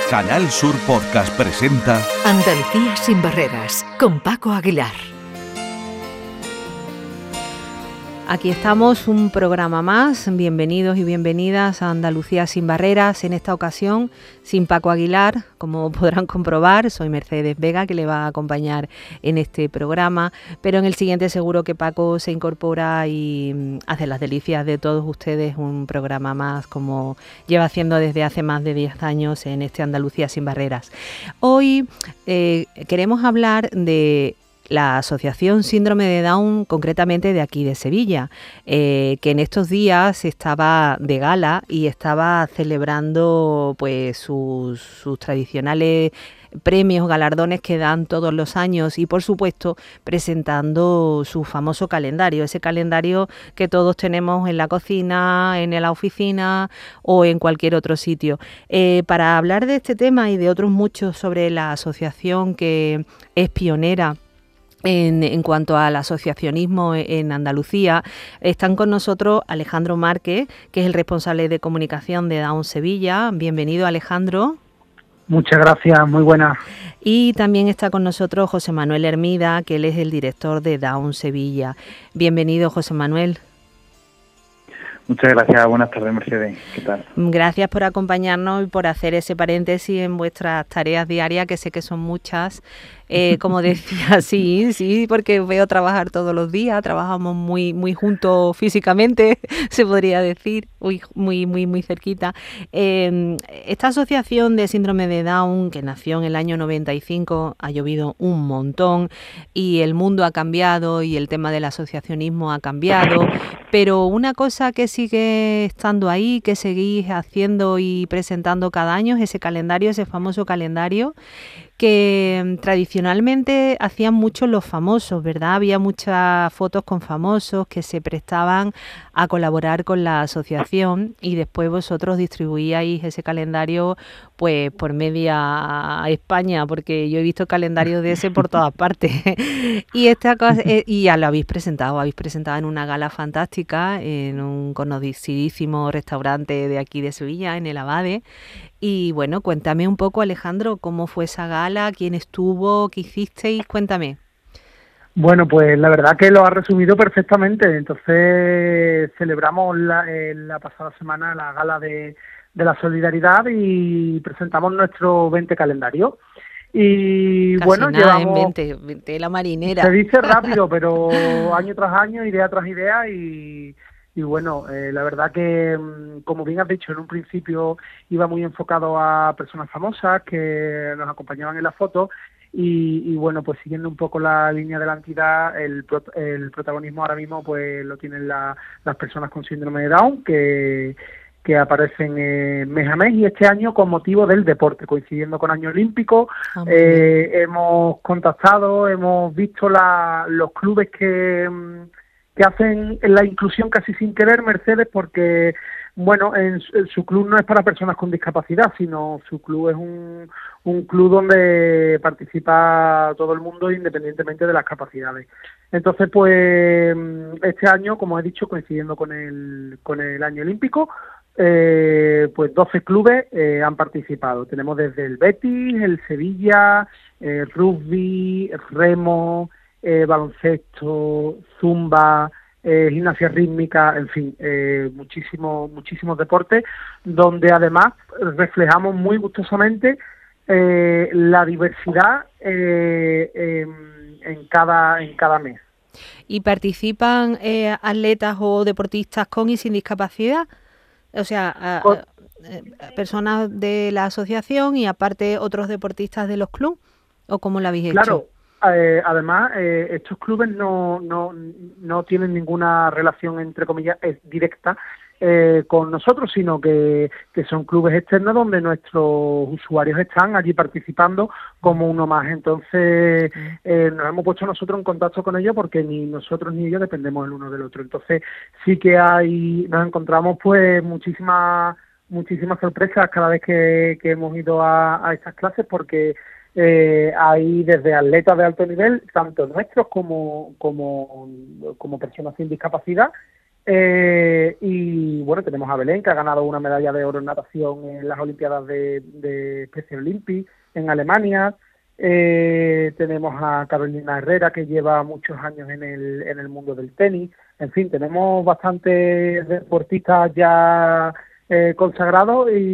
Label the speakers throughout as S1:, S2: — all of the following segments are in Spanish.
S1: Canal Sur Podcast presenta
S2: Andalucía sin barreras, con Paco Aguilar. Aquí estamos, un programa más. Bienvenidos y bienvenidas a Andalucía sin barreras. En esta ocasión, sin Paco Aguilar, como podrán comprobar. Soy Mercedes Vega, que le va a acompañar en este programa. Pero en el siguiente seguro que Paco se incorpora y hace las delicias de todos ustedes. Un programa más, como lleva haciendo desde hace más de 10 años en este Andalucía sin barreras. Hoy queremos hablar de la Asociación Síndrome de Down, concretamente de aquí de Sevilla, que en estos días estaba de gala y estaba celebrando pues sus tradicionales premios, galardones que dan todos los años y, por supuesto, presentando su famoso calendario, ese calendario que todos tenemos en la cocina, en la oficina o en cualquier otro sitio. Para hablar de este tema y de otros muchos sobre la asociación, que es pionera en cuanto al asociacionismo en Andalucía, están con nosotros Alejandro Márquez, que es el responsable de comunicación de Down Sevilla. Bienvenido, Alejandro.
S3: Muchas gracias, muy buenas.
S2: Y también está con nosotros José Manuel Hermida, que él es el director de Down Sevilla. Bienvenido, José Manuel.
S3: Muchas gracias, buenas tardes, Mercedes. ¿Qué tal?
S2: Gracias por acompañarnos y por hacer ese paréntesis en vuestras tareas diarias, que sé que son muchas. Como decía, sí, porque veo trabajar todos los días, trabajamos muy juntos físicamente, se podría decir, muy cerquita. Esta asociación de síndrome de Down, que nació en el año 95, ha llovido un montón y el mundo ha cambiado y el tema del asociacionismo ha cambiado, pero una cosa que sigue estando ahí, que seguís haciendo y presentando cada año, es ese calendario, ese famoso calendario que tradicionalmente hacían mucho los famosos, ¿verdad? Había muchas fotos con famosos que se prestaban a colaborar con la asociación y después vosotros distribuíais ese calendario pues por media España, porque yo he visto calendarios de ese por todas partes. Y esta cosa, y ya lo habéis presentado en una gala fantástica en un conocidísimo restaurante de aquí de Sevilla, en el Abade. Y bueno, cuéntame un poco, Alejandro, cómo fue esa gala, quién estuvo, qué hicisteis, cuéntame.
S3: Bueno, pues la verdad que lo ha resumido perfectamente. Entonces celebramos la pasada semana la gala de la solidaridad y presentamos nuestro 20 calendario. Y
S2: casi
S3: bueno,
S2: nada,
S3: llevamos...
S2: en 20 la marinera.
S3: Se dice rápido, pero año tras año, idea tras idea y bueno, la verdad que, como bien has dicho, en un principio iba muy enfocado a personas famosas que nos acompañaban en la foto y bueno, pues siguiendo un poco la línea de la entidad, el protagonismo ahora mismo pues lo tienen las personas con síndrome de Down que aparecen mes a mes y este año con motivo del deporte, coincidiendo con Año Olímpico. Hemos contactado, hemos visto los clubes que hacen la inclusión casi sin querer, Mercedes, porque bueno, en su club no es para personas con discapacidad, sino su club es un club donde participa todo el mundo independientemente de las capacidades. Entonces, pues este año, como he dicho, coincidiendo con el Año Olímpico, pues 12 clubes han participado. Tenemos desde el Betis, el Sevilla, rugby, remo, baloncesto, zumba, gimnasia rítmica, en fin, muchísimos deportes, donde además reflejamos muy gustosamente la diversidad en cada mes.
S2: ¿Y participan atletas o deportistas con y sin discapacidad? O sea, personas de la asociación y aparte otros deportistas de los clubes, ¿o cómo lo habéis hecho?
S3: Claro, además estos clubes no tienen ninguna relación, entre comillas, directa con nosotros, sino que son clubes externos donde nuestros usuarios están allí participando como uno más. Entonces nos hemos puesto nosotros en contacto con ellos porque ni nosotros ni ellos dependemos el uno del otro. Entonces sí que nos encontramos pues muchísimas sorpresas cada vez que hemos ido a estas clases, porque hay desde atletas de alto nivel, tanto nuestros como personas sin discapacidad, Y bueno, tenemos a Belén, que ha ganado una medalla de oro en natación en las Olimpiadas de Special Olympics en Alemania. Tenemos a Carolina Herrera, que lleva muchos años en el mundo del tenis. En fin, tenemos bastantes deportistas ya consagrados e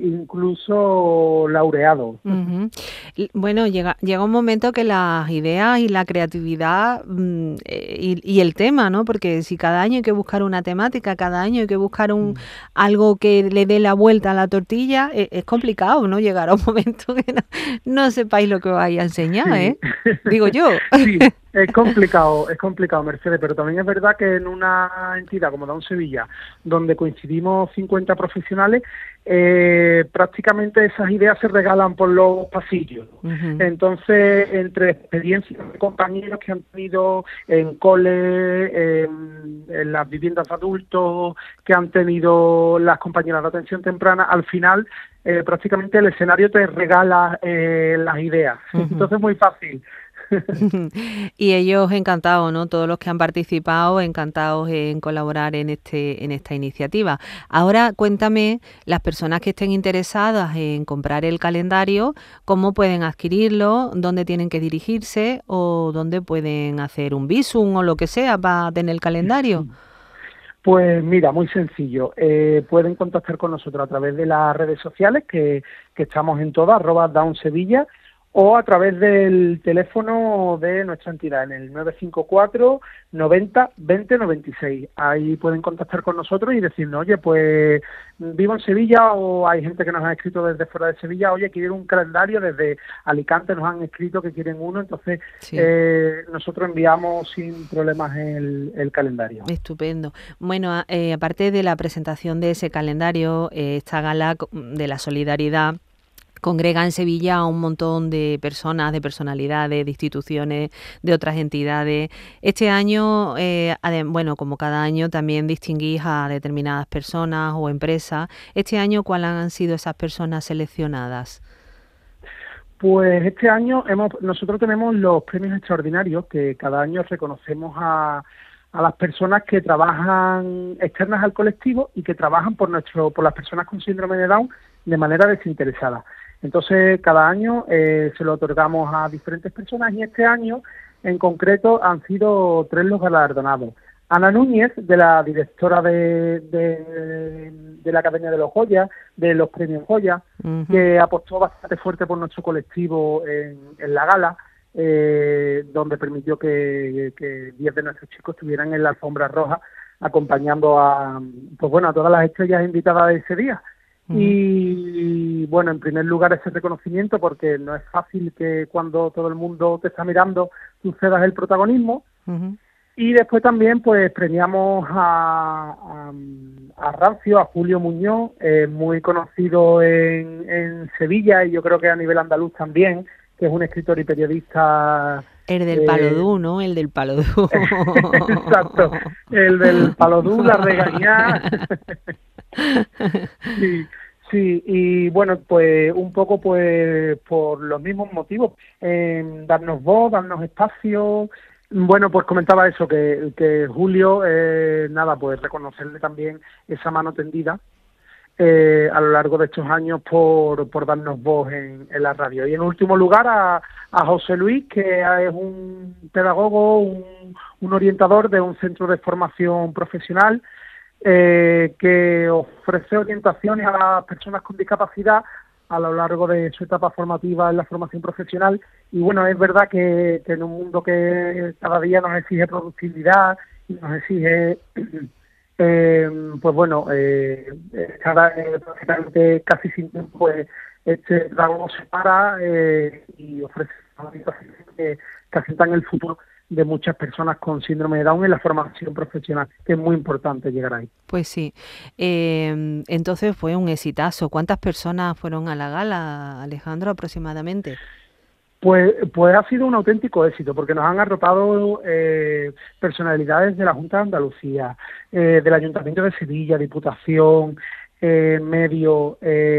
S3: incluso laureados.
S2: Uh-huh. Bueno, llega un momento que las ideas y la creatividad y el tema, ¿no? Porque si cada año hay que buscar una temática, cada año hay que buscar algo que le dé la vuelta a la tortilla, es complicado, ¿no? Llegar a un momento que no sepáis lo que os vais a enseñar, ¿eh? Digo yo.
S3: Sí, es complicado, Mercedes, pero también es verdad que en una entidad como Down Sevilla, donde coincidimos 50 profesionales, prácticamente esas ideas se regalan por los pasillos. Uh-huh. Entonces, entre experiencias de compañeros que han tenido en cole, en las viviendas de adultos, que han tenido las compañeras de atención temprana, al final prácticamente el escenario te regala las ideas. Uh-huh. Entonces es muy fácil.
S2: Y ellos encantados, ¿no? Todos los que han participado, encantados en colaborar en esta iniciativa. Ahora cuéntame, las personas que estén interesadas en comprar el calendario, ¿cómo pueden adquirirlo? ¿Dónde tienen que dirigirse? ¿O dónde pueden hacer un visum o lo que sea para tener el calendario?
S3: Pues mira, muy sencillo. Pueden contactar con nosotros a través de las redes sociales, que estamos en todas, @DownSevilla, o a través del teléfono de nuestra entidad en el 954 90 20 96. Ahí pueden contactar con nosotros y decirnos, oye, pues vivo en Sevilla, o hay gente que nos ha escrito desde fuera de Sevilla, oye, quieren un calendario, desde Alicante nos han escrito que quieren uno, entonces sí. Nosotros enviamos sin problemas el calendario.
S2: Estupendo. Bueno, aparte de la presentación de ese calendario, esta gala de la solidaridad congrega en Sevilla a un montón de personas, de personalidades, de instituciones, de otras entidades. Este año, bueno, como cada año, también distinguís a determinadas personas o empresas. Este año, ¿cuáles han sido esas personas seleccionadas?
S3: Pues este año nosotros tenemos los premios extraordinarios, que cada año reconocemos a las personas que trabajan externas al colectivo y que trabajan por las personas con síndrome de Down de manera desinteresada. Entonces, cada año se lo otorgamos a diferentes personas, y este año, en concreto, han sido 3 los galardonados. Ana Núñez, de la directora de la Academia de los Joyas, de los Premios Joya, uh-huh, que apostó bastante fuerte por nuestro colectivo en la gala, donde permitió que 10 de nuestros chicos estuvieran en la alfombra roja acompañando a todas las estrellas invitadas de ese día. Uh-huh. Y bueno, en primer lugar ese reconocimiento, porque no es fácil que cuando todo el mundo te está mirando tú cedas el protagonismo. Uh-huh. Y después también pues premiamos a Rancio, a Julio Muñoz, muy conocido en Sevilla y yo creo que a nivel andaluz también, que es un escritor y periodista.
S2: El del Palodú, ¿no? El del Palodú.
S3: Exacto, el del Palodú, la regañá. Sí, y bueno, pues un poco pues por los mismos motivos, darnos voz, darnos espacio. Bueno, pues comentaba eso, que Julio, pues reconocerle también esa mano tendida a lo largo de estos años por darnos voz en la radio. Y en último lugar a José Luis, que es un pedagogo, un orientador de un centro de formación profesional, que ofrece orientaciones a las personas con discapacidad a lo largo de su etapa formativa en la formación profesional. Y bueno, es verdad que en un mundo que cada día nos exige productividad y nos exige prácticamente casi sin tiempo, pues este trabajo se para y ofrece orientaciones que asientan el futuro de muchas personas con síndrome de Down en la formación profesional, que es muy importante llegar ahí.
S2: Pues sí. Entonces fue un exitazo. ¿Cuántas personas fueron a la gala, Alejandro, aproximadamente?
S3: Pues ha sido un auténtico éxito, porque nos han arropado personalidades de la Junta de Andalucía, del Ayuntamiento de Sevilla, Diputación, medio.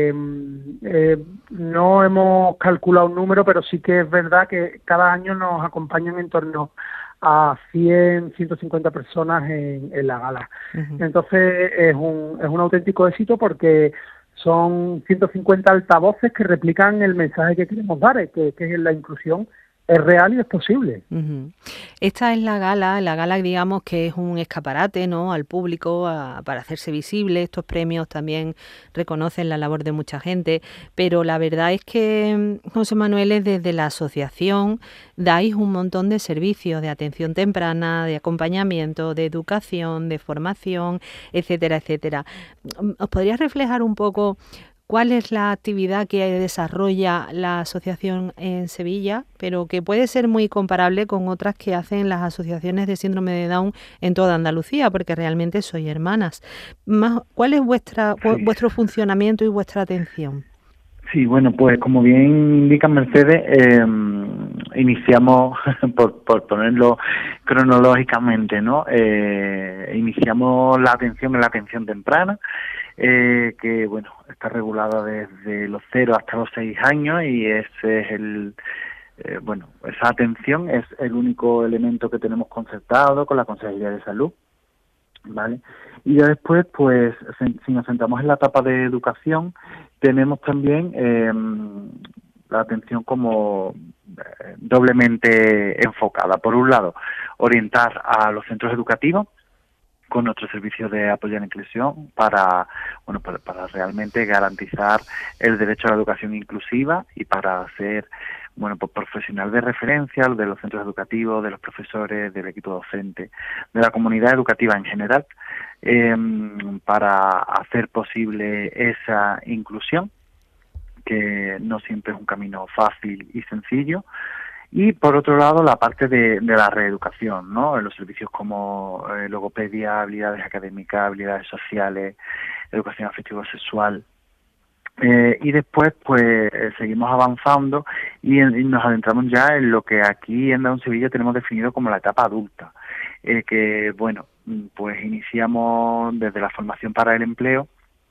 S3: No hemos calculado un número, pero sí que es verdad que cada año nos acompañan en torno a 100, 150 personas en la gala. Entonces es un auténtico éxito porque son 150 altavoces que replican el mensaje que queremos dar, que es la inclusión es real y es posible.
S2: Esta es la gala digamos que es un escaparate, ¿no?, al público para hacerse visible. Estos premios también reconocen la labor de mucha gente, pero la verdad es que, José Manuel, desde la asociación dais un montón de servicios de atención temprana, de acompañamiento, de educación, de formación, etcétera, etcétera. ¿Os podrías reflejar un poco cuál es la actividad que desarrolla la asociación en Sevilla, pero que puede ser muy comparable con otras que hacen las asociaciones de síndrome de Down en toda Andalucía, porque realmente sois hermanas? ¿Cuál es vuestro funcionamiento y vuestra atención?
S4: Sí, bueno, pues como bien indica Mercedes, iniciamos, por ponerlo cronológicamente, ¿no? Iniciamos la atención temprana, que bueno, está regulada desde los 0 hasta los 6 años, y ese es esa atención es el único elemento que tenemos concertado con la Consejería de Salud, ¿vale? Y ya después, pues, si nos centramos en la etapa de educación, tenemos también la atención como doblemente enfocada. Por un lado, orientar a los centros educativos con nuestro servicio de apoyo a la inclusión para realmente garantizar el derecho a la educación inclusiva y para ser profesional de referencia de los centros educativos, de los profesores, del equipo docente, de la comunidad educativa en general, para hacer posible esa inclusión, que no siempre es un camino fácil y sencillo. Y por otro lado, la parte de la reeducación, ¿no? En los servicios como logopedia, habilidades académicas, habilidades sociales, educación afectivo-sexual. Y después, pues, seguimos avanzando y nos adentramos ya en lo que aquí en Down Sevilla tenemos definido como la etapa adulta, que, bueno, pues iniciamos desde la formación para el empleo.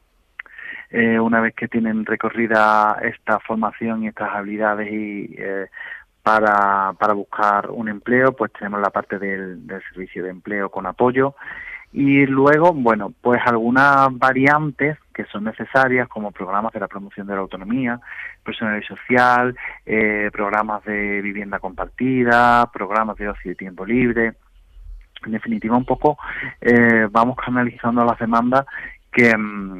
S4: Una vez que tienen recorrida esta formación y estas habilidades y para buscar un empleo, pues tenemos la parte del servicio de empleo con apoyo. Y luego, bueno, pues algunas variantes que son necesarias, como programas de la promoción de la autonomía personal y social, programas de vivienda compartida, programas de ocio y tiempo libre. En definitiva, un poco vamos canalizando las demandas que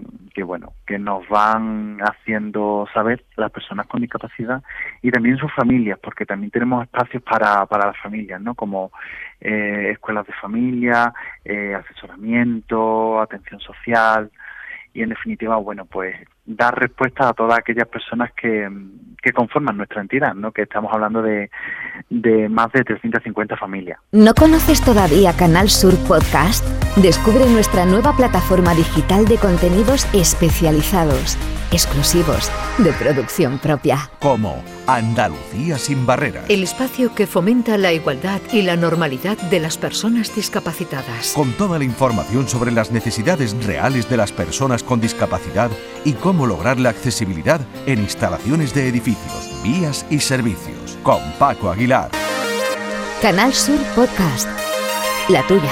S4: nos van haciendo saber las personas con discapacidad y también sus familias, porque también tenemos espacios para las familias, ¿no? Como escuelas de familia, asesoramiento, atención social, y en definitiva, bueno, pues dar respuesta a todas aquellas personas que conforman nuestra entidad, ¿no? Que estamos hablando de más de 350 familias.
S5: ¿No conoces todavía Canal Sur Podcast? Descubre nuestra nueva plataforma digital de contenidos especializados, exclusivos, de producción propia.
S1: Como Andalucía sin barreras.
S6: El espacio que fomenta la igualdad y la normalidad de las personas discapacitadas.
S1: Con toda la información sobre las necesidades reales de las personas con discapacidad y cómo lograr la accesibilidad en instalaciones de edificios, vías y servicios. Con Paco Aguilar.
S5: Canal Sur Podcast. La tuya.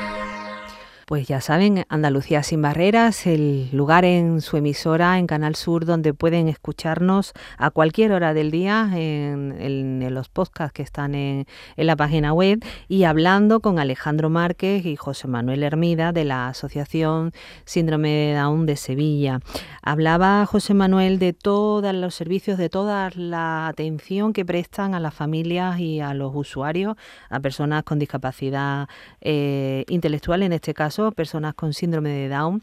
S2: Pues ya saben, Andalucía sin barreras, el lugar en su emisora, en Canal Sur, donde pueden escucharnos a cualquier hora del día en los podcasts que están en la página web, y hablando con Alejandro Márquez y José Manuel Hermida de la Asociación Síndrome de Down de Sevilla. Hablaba José Manuel de todos los servicios, de toda la atención que prestan a las familias y a los usuarios, a personas con discapacidad intelectual, en este caso, personas con síndrome de Down.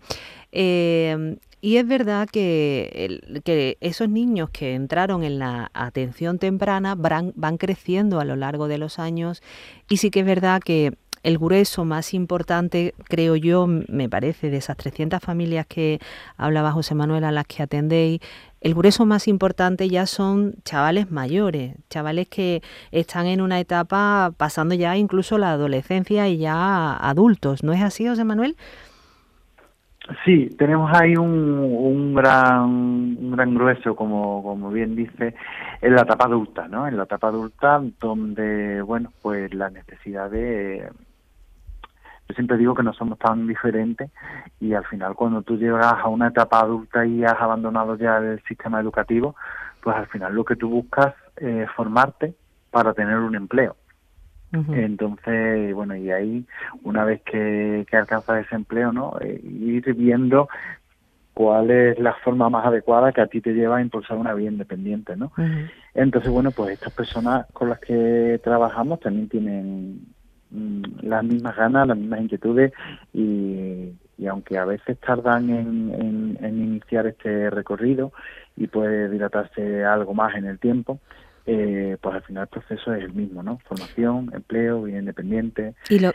S2: Y es verdad que esos niños que entraron en la atención temprana van creciendo a lo largo de los años, y sí que es verdad que el grueso más importante, creo yo, me parece, de esas 300 familias que hablaba José Manuel a las que atendéis, el grueso más importante ya son chavales mayores, chavales que están en una etapa pasando ya incluso la adolescencia y ya adultos. ¿No es así, José Manuel?
S4: Sí, tenemos ahí un gran grueso, como bien dice, en la etapa adulta, ¿no? En la etapa adulta donde, bueno, pues la necesidad de... Yo siempre digo que no somos tan diferentes y al final cuando tú llegas a una etapa adulta y has abandonado ya el sistema educativo, pues al final lo que tú buscas es formarte para tener un empleo. Uh-huh. Entonces, bueno, y ahí, una vez que alcanzas ese empleo, ¿no? Ir viendo cuál es la forma más adecuada que a ti te lleva a impulsar una vida independiente, ¿no? Uh-huh. Entonces, bueno, pues estas personas con las que trabajamos también tienen las mismas ganas, las mismas inquietudes y aunque a veces tardan en iniciar este recorrido y puede dilatarse algo más en el tiempo, pues al final el proceso es el mismo, ¿no? Formación, empleo, vida independiente.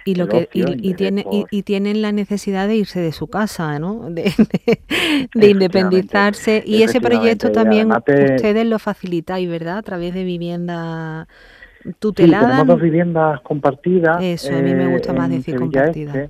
S2: Y tienen la necesidad de irse de su casa, ¿no? De independizarse. Y ese proyecto también ustedes lo facilitáis, ¿verdad? A través de vivienda tutelada.
S4: Sí, tenemos 2 viviendas compartidas.
S2: Eso, a mí me gusta más decir compartidas.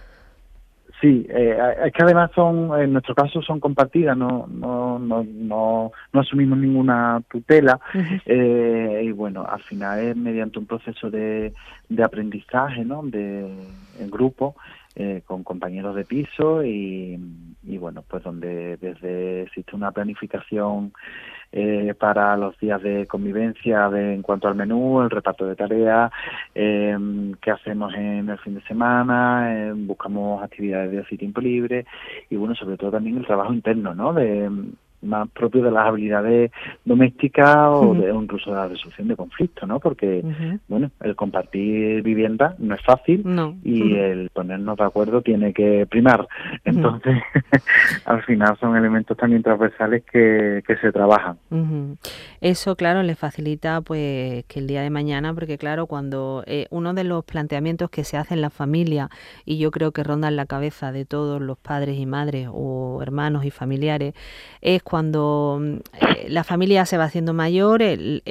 S4: Sí, es que además en nuestro caso son compartidas, no asumimos ninguna tutela. Uh-huh. Y bueno, al final es mediante un proceso de aprendizaje, ¿no? En grupo, con compañeros de piso y bueno, pues donde desde existe una planificación para los días de convivencia en cuanto al menú, el reparto de tareas, qué hacemos en el fin de semana, buscamos actividades de tiempo libre y bueno, sobre todo también el trabajo interno, ¿no? Más propio de las habilidades domésticas o incluso de la resolución de conflictos, ¿no? Porque, bueno, el compartir vivienda no es fácil y el ponernos de acuerdo tiene que primar. Entonces, al final son elementos también transversales que se trabajan.
S2: Eso, claro, les facilita pues que el día de mañana, porque claro, cuando uno de los planteamientos que se hace en la familia, y yo creo que ronda en la cabeza de todos los padres y madres o hermanos y familiares, es cuando la familia se va haciendo mayor,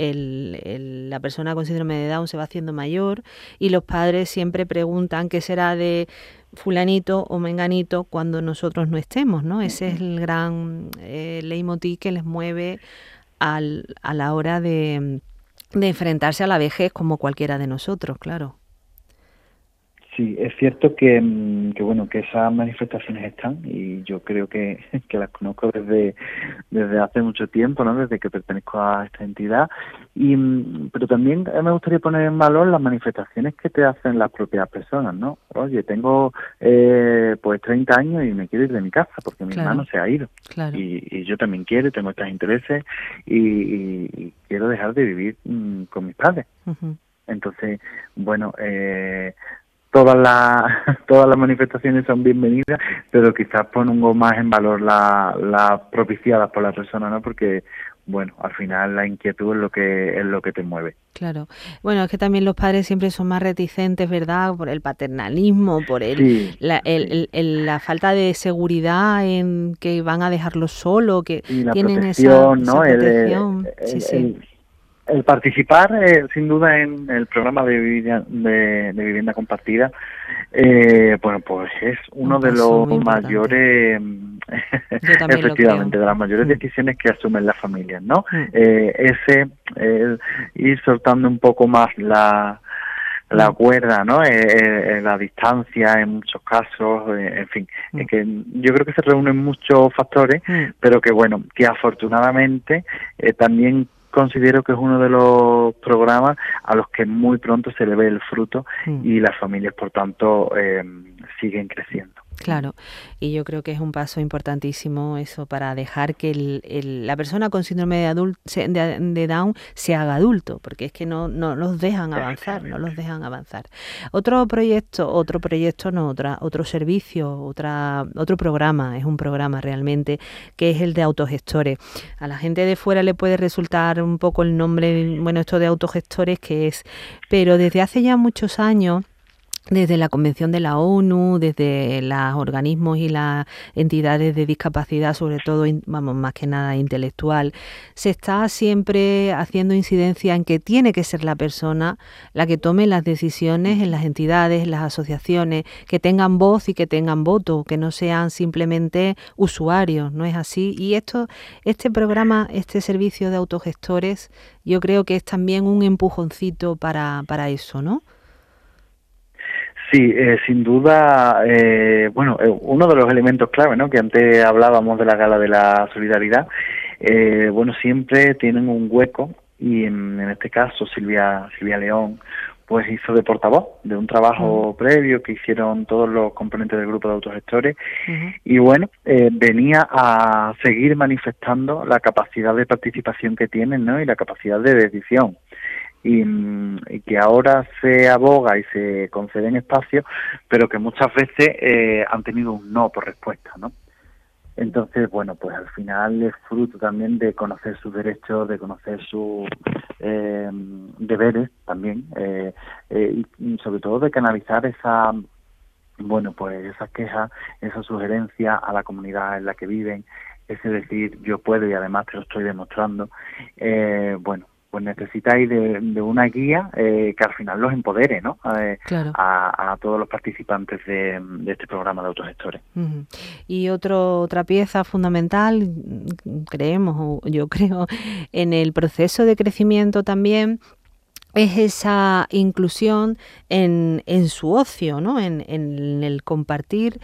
S2: la persona con síndrome de Down se va haciendo mayor y los padres siempre preguntan qué será de fulanito o menganito cuando nosotros no estemos, ¿no? Ese es el gran leitmotiv que les mueve a la hora de enfrentarse a la vejez como cualquiera de nosotros, claro.
S4: Sí, es cierto que bueno, que esas manifestaciones están y yo creo que las conozco desde hace mucho tiempo, ¿no? Desde que pertenezco a esta entidad pero también me gustaría poner en valor las manifestaciones que te hacen las propias personas, ¿no? Oye, tengo pues 30 años y me quiero ir de mi casa porque mi hermano se ha ido.
S2: Claro.
S4: Y yo también quiero, tengo estos intereses y quiero dejar de vivir con mis padres. Uh-huh. Entonces, bueno, todas las manifestaciones son bienvenidas, pero quizás pongo más en valor las propiciadas por la persona, ¿no? Porque bueno, al final la inquietud es lo que te mueve.
S2: Claro. Bueno, es que también los padres siempre son más reticentes, ¿verdad? Por el paternalismo, por la falta de seguridad en que van a dejarlo solo, que tienen esa protección.
S4: El participar, sin duda, en el programa de vivienda compartida, bueno, pues es uno de los mayores, efectivamente, de las mayores decisiones que asumen las familias, ¿no? Ir soltando un poco más la cuerda, ¿no? La distancia en muchos casos, en fin, que yo creo que se reúnen muchos factores, pero que bueno, que afortunadamente también considero que es uno de los programas a los que muy pronto se le ve el fruto y las familias, por tanto, siguen creciendo.
S2: Claro, y yo creo que es un paso importantísimo eso para dejar que la persona con síndrome de Down se haga adulto, porque es que no los dejan avanzar, Otro servicio, otro programa, es un programa realmente, que es el de autogestores. A la gente de fuera le puede resultar un poco el nombre, bueno, esto de autogestores que es, pero desde hace ya muchos años desde la Convención de la ONU, desde los organismos y las entidades de discapacidad, sobre todo, más que nada intelectual, se está siempre haciendo incidencia en que tiene que ser la persona la que tome las decisiones en las entidades, en las asociaciones, que tengan voz y que tengan voto, que no sean simplemente usuarios, ¿no es así? Y este programa, este servicio de autogestores, yo creo que es también un empujoncito para eso, ¿no?
S4: Sí, sin duda, uno de los elementos clave, ¿no? Que antes hablábamos de la Gala de la Solidaridad, siempre tienen un hueco y en este caso Silvia León pues hizo de portavoz de un trabajo previo que hicieron todos los componentes del grupo de autogestores y venía a seguir manifestando la capacidad de participación que tienen, ¿no? Y la capacidad de decisión. Y que ahora se aboga y se conceden espacios, pero que muchas veces han tenido un no por respuesta, ¿no? Entonces, pues al final es fruto también de conocer sus derechos, de conocer sus deberes también, y sobre todo de canalizar esas quejas, esa sugerencia a la comunidad en la que viven, es decir, yo puedo y además te lo estoy demostrando, pues necesitáis de una guía que al final los empodere, ¿no?
S2: Claro.
S4: a todos los participantes de este programa de autogestores.
S2: Y otra pieza fundamental, yo creo, en el proceso de crecimiento también, es esa inclusión en su ocio, ¿no? En el compartir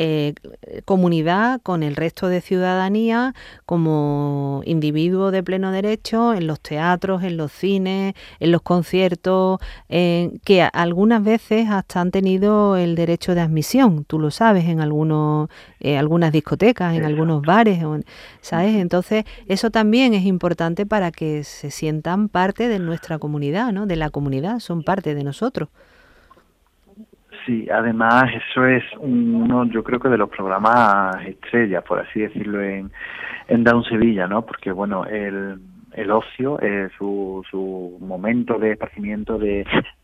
S2: comunidad con el resto de ciudadanía como individuo de pleno derecho en los teatros, en los cines, en los conciertos, que algunas veces hasta han tenido el derecho de admisión, tú lo sabes, en algunas discotecas, en algunos bares, ¿sabes? Entonces, eso también es importante para que se sientan parte de nuestra comunidad, ¿no? De la comunidad, son parte de nosotros.
S4: Sí, además eso es uno, yo creo que de los programas estrella, por así decirlo, en Down Sevilla, ¿no? Porque el ocio es su momento de esparcimiento que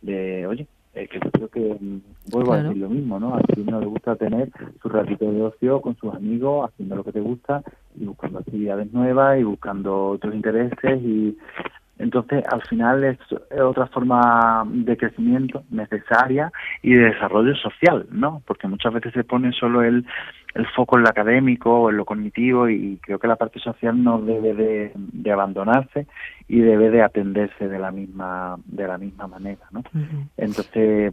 S4: yo creo que vuelvo a decir lo mismo, ¿no? A quien no le gusta tener su ratito de ocio con sus amigos, haciendo lo que te gusta y buscando actividades nuevas y buscando otros intereses y entonces, al final es otra forma de crecimiento necesaria y de desarrollo social, ¿no? Porque muchas veces se pone solo el foco en lo académico o en lo cognitivo y creo que la parte social no debe de abandonarse y debe de atenderse de la misma manera, ¿no? Entonces,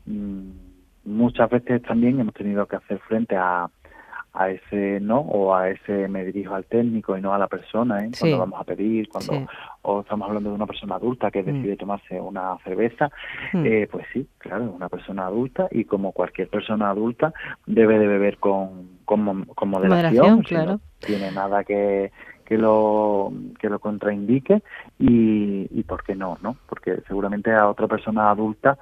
S4: muchas veces también hemos tenido que hacer frente a ese no o a ese me dirijo al técnico y no a la persona, sí. Cuando vamos a pedir, o estamos hablando de una persona adulta que decide tomarse una cerveza, pues sí, claro, es una persona adulta y como cualquier persona adulta debe de beber con moderación, claro. No tiene nada que lo contraindique y ¿por qué no? Porque seguramente a otra persona adulta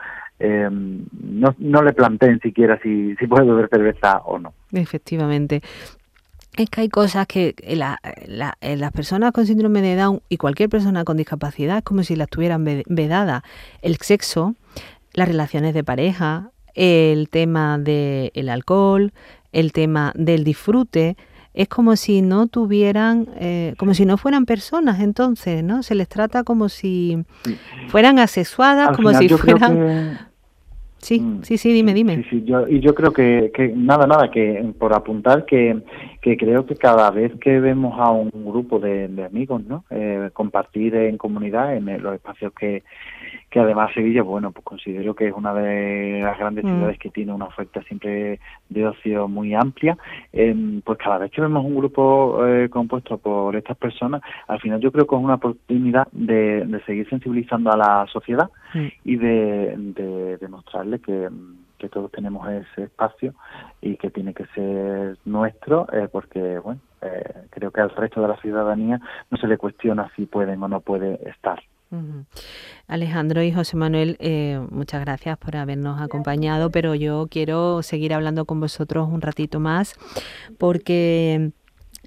S4: no le planteen siquiera si puede beber cerveza o no.
S2: Efectivamente. Es que hay cosas que las personas con síndrome de Down y cualquier persona con discapacidad es como si las tuvieran vedadas. El sexo, las relaciones de pareja, el tema del alcohol, el tema del disfrute. Es como si no tuvieran, como si no fueran personas, entonces, ¿no? Se les trata como si fueran asexuadas, como si fueran... Sí, dime.
S4: Sí, yo creo que nada, que por apuntar que creo que cada vez que vemos a un grupo de amigos, ¿no? Compartir en comunidad, en los espacios que además Sevilla, pues considero que es una de las grandes ciudades que tiene una oferta siempre de ocio muy amplia, pues cada vez que vemos un grupo compuesto por estas personas, al final yo creo que es una oportunidad de seguir sensibilizando a la sociedad y de demostrarle que todos tenemos ese espacio y que tiene que ser nuestro, porque creo que al resto de la ciudadanía no se le cuestiona si pueden o no puede estar.
S2: Alejandro y José Manuel, muchas gracias por habernos acompañado, pero yo quiero seguir hablando con vosotros un ratito más porque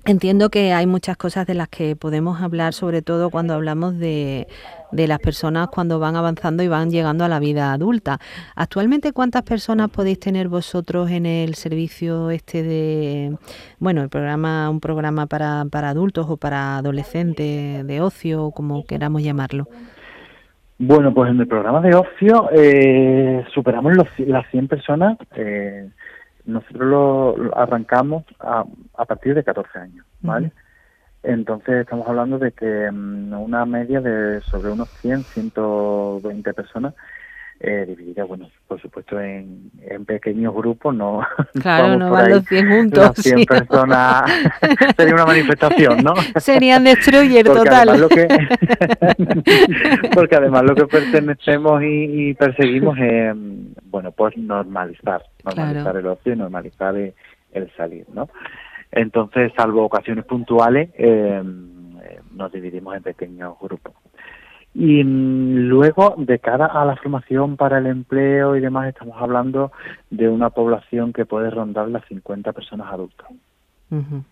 S2: Entiendo que hay muchas cosas de las que podemos hablar, sobre todo cuando hablamos de las personas cuando van avanzando y van llegando a la vida adulta. Actualmente, ¿cuántas personas podéis tener vosotros en el servicio un programa para adultos o para adolescentes de ocio, como queramos llamarlo?
S4: Bueno, pues en el programa de ocio superamos las 100 personas. Nosotros lo arrancamos a partir de 14 años, ¿vale? Entonces estamos hablando de que una media de sobre unos 120 personas, divididas, bueno, por supuesto en pequeños grupos, no.
S2: Claro, no van los 100 juntos.
S4: Las 100 personas sería una manifestación, ¿no?
S2: Serían destroyer total.
S4: Porque además lo que pertenecemos y perseguimos es, pues normalizar claro. El ocio y normalizar el salir, ¿no? Entonces, salvo ocasiones puntuales, nos dividimos en pequeños grupos. Y luego, de cara a la formación para el empleo y demás, estamos hablando de una población que puede rondar las 50 personas adultas.
S2: Uh-huh.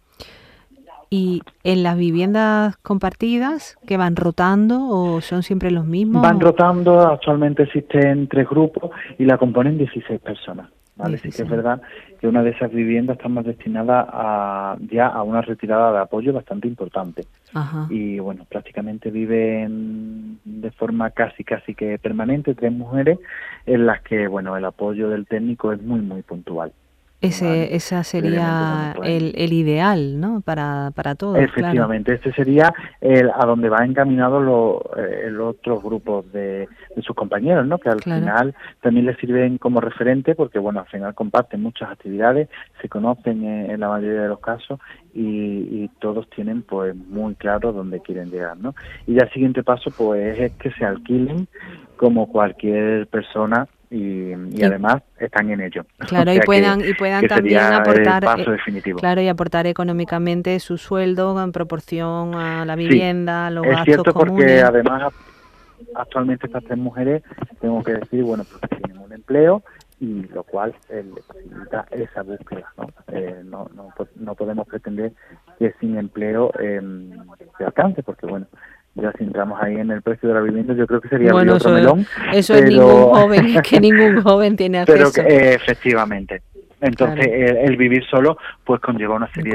S2: ¿Y en las viviendas compartidas, que van rotando o son siempre los mismos?
S4: Van rotando, actualmente existen 3 grupos y la componen 16 personas. ¿Vale? 16. Sí que es verdad que una de esas viviendas está más destinada a una retirada de apoyo bastante importante. Ajá. Y bueno, prácticamente viven de forma casi que permanente 3 mujeres en las que el apoyo del técnico es muy puntual.
S2: Esa sería el ideal, ¿no? Para todos.
S4: Efectivamente, claro. Este sería a donde va encaminado el otro grupo de sus compañeros, ¿no? Que al final también les sirven como referente porque, al final comparten muchas actividades, se conocen en la mayoría de los casos y todos tienen pues muy claro dónde quieren llegar, ¿no? Y ya el siguiente paso pues es que se alquilen como cualquier persona y además están en ello.
S2: Claro, y puedan también aportar
S4: el paso definitivo.
S2: Claro, y aportar económicamente su sueldo en proporción a la vivienda, los gastos comunes.
S4: Es cierto porque además actualmente estas 3 mujeres, tengo que decir, pues tienen un empleo y lo cual les facilita esa búsqueda, ¿no? No podemos pretender que sin empleo se alcance, porque ya si entramos ahí en el precio de la vivienda, yo creo que sería otro melón.
S2: Eso es ningún joven tiene acceso.
S4: Pero que, efectivamente. Entonces, claro. el vivir solo, pues conlleva una serie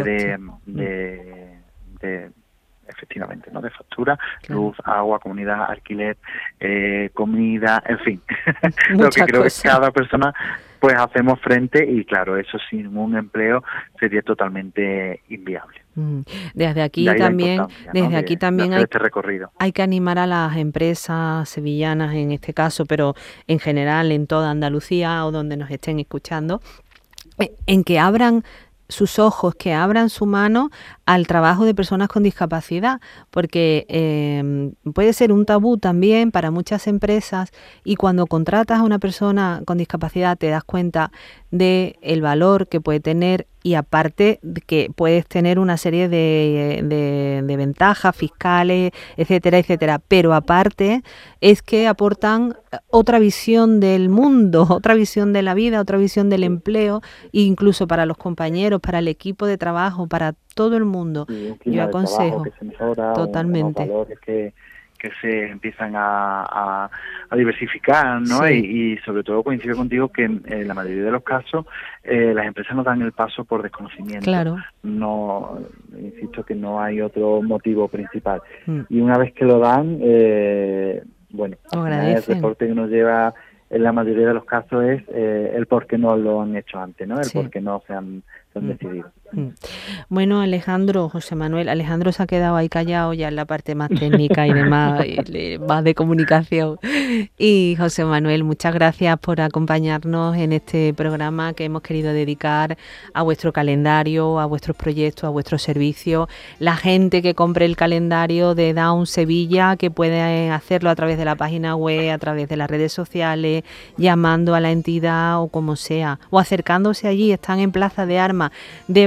S4: de efectivamente, ¿no? De factura, claro. Luz, agua, comunidad, alquiler, comida, en fin. Lo que creo que cada persona pues hacemos frente y claro, eso sin un empleo sería totalmente inviable.
S2: Desde aquí también hay que animar a las empresas sevillanas en este caso, pero en general en toda Andalucía o donde nos estén escuchando, en que abran sus ojos, que abran su mano al trabajo de personas con discapacidad, porque puede ser un tabú también para muchas empresas y cuando contratas a una persona con discapacidad te das cuenta del valor que puede tener y aparte de que puedes tener una serie de ventajas fiscales, etcétera, etcétera, pero aparte es que aportan otra visión del mundo, otra visión de la vida, otra visión del empleo, incluso para los compañeros, para el equipo de trabajo, para todo el mundo. Yo aconsejo
S4: que se mejora,
S2: totalmente.
S4: Unos valores que se empiezan a diversificar, ¿no? Sí. Y sobre todo coincido contigo que en la mayoría de los casos las empresas no dan el paso por desconocimiento.
S2: Claro.
S4: No, insisto que no hay otro motivo principal. Y una vez que lo dan, el reporte que nos lleva en la mayoría de los casos es el por qué no lo han hecho antes, ¿no? El por qué no se han decidido.
S2: Bueno, José Manuel se ha quedado ahí callado ya en la parte más técnica y demás, más de comunicación. Y José Manuel, muchas gracias por acompañarnos en este programa que hemos querido dedicar a vuestro calendario, a vuestros proyectos, a vuestros servicios. La gente que compre el calendario de Down Sevilla, que puede hacerlo a través de la página web, a través de las redes sociales, llamando a la entidad o como sea, o acercándose allí. Están en Plaza de Armas, debajo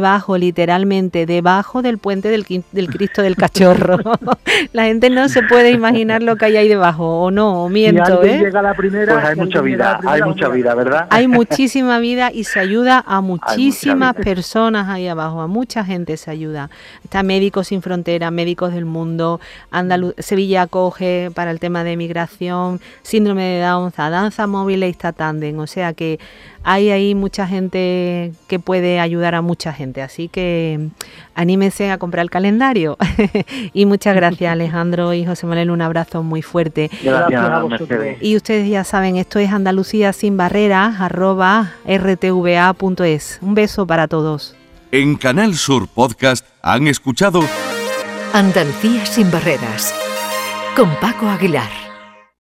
S2: debajo, literalmente, debajo del puente del Cristo del Cachorro. La gente no se puede imaginar lo que hay ahí debajo, o no, o miento,
S3: si llega a la primera,
S4: pues hay mucha vida, ¿verdad?
S2: Hay muchísima vida y se ayuda a muchísimas personas ahí abajo, a mucha gente se ayuda. Está Médicos Sin Fronteras, Médicos del Mundo, Sevilla acoge para el tema de migración, síndrome de Down, Danza Móvil y Tándem, o sea que hay ahí mucha gente que puede ayudar a mucha gente, así que anímense a comprar el calendario. Y muchas gracias, Alejandro y José Manuel, un abrazo muy fuerte.
S4: Gracias a vosotros.
S2: Y ustedes ya saben, esto es Andalucía Sin Barreras @rtva.es. Un beso para todos.
S1: En Canal Sur Podcast han escuchado
S6: Andalucía Sin Barreras con Paco Aguilar.